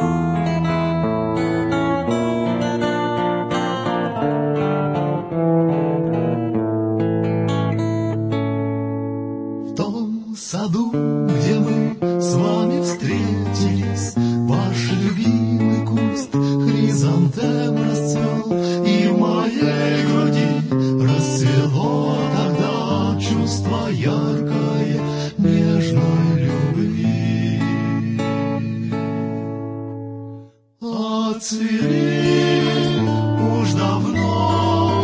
В том саду, где мы с вами встретились, ваш любимый куст хризантем расцвел, и в моей груди расцвело тогда чувство яркое нежной любви. Отцвели уж давно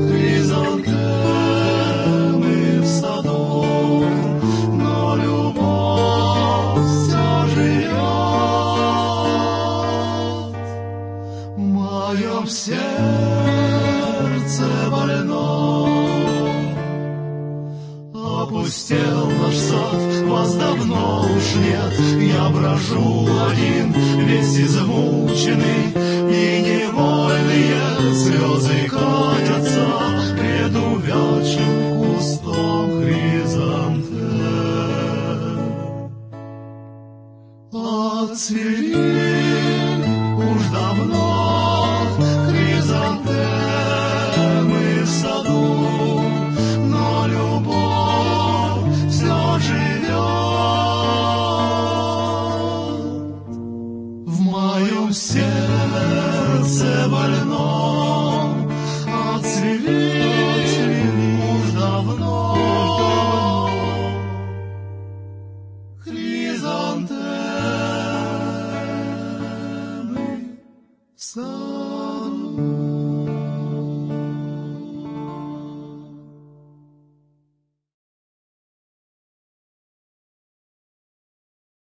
хризантемы в саду, но любовь все живет в моем сердце больном. Опустел наш сад, вас давно уж нет, я брожу один, весь измученный, и невольные слезы катятся пред увядшим кустом хризантем. Отцвели уж давно хризантемы в саду, но любовь все живет в моем сердце больном. Отцвели уж давно хризантемы в саду.